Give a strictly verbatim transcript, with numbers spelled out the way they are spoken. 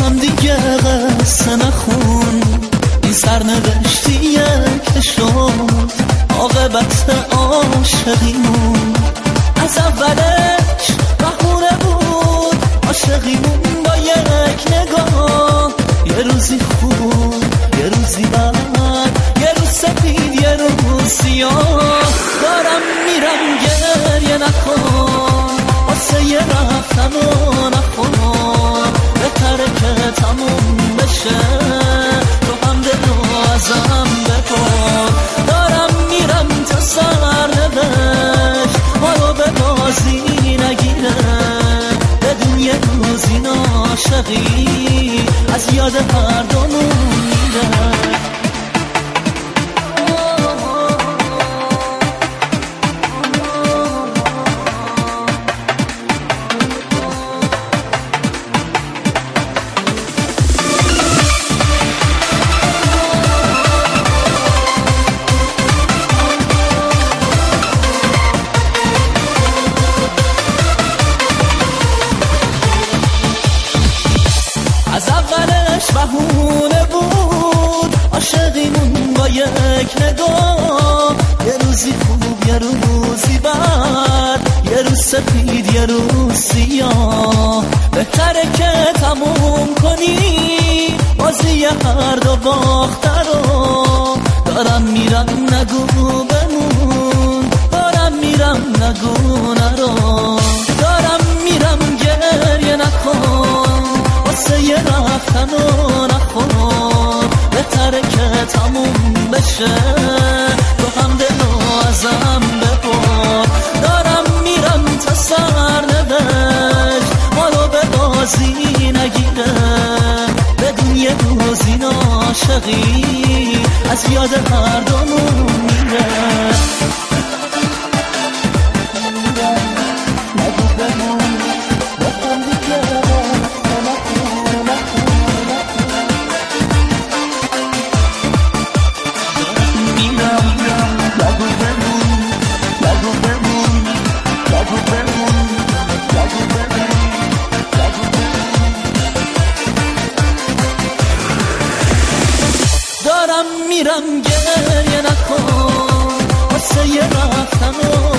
واسم دیگه قصه نخون، این سرنوشتیه که شد عاقبت عاشقیمون. از اولش بهونه بود عاشقیمون با یک نگاه، یه روزی خوب یه روزی بد، یه روز سپید یه روز سیاه. دارم میرم گریه نکن واسه یه رفتن و نخون، بهتره که تموم بشه تو هم دلو ازم بپر. دارم میرم تا سرنوشت ما رو به بازی نگیره، بدون یه روز این عاشقی از یاد هر دومون میره. از اولش بهونه بود عاشقیمون با یک نگاه، یه روزی خوب یه روزی بد، یه روز سپید یه روز سیاه. بهتره که تموم کنی بازی هر دو باخته رو. دارم میرم نگو بمون، دارم میرم نگو نرو. دارم میرم گریه نکن واسه یه رفتن و نخون، بهتره که تموم بشه تو هم دلو ازم بپر. دارم میرم تا سرنوشت ما رو به بازی نگیره، بدون یه روز این عاشقی از یاد هر دومون میره. دارم میرم گریه نکن واسه یه رفتن و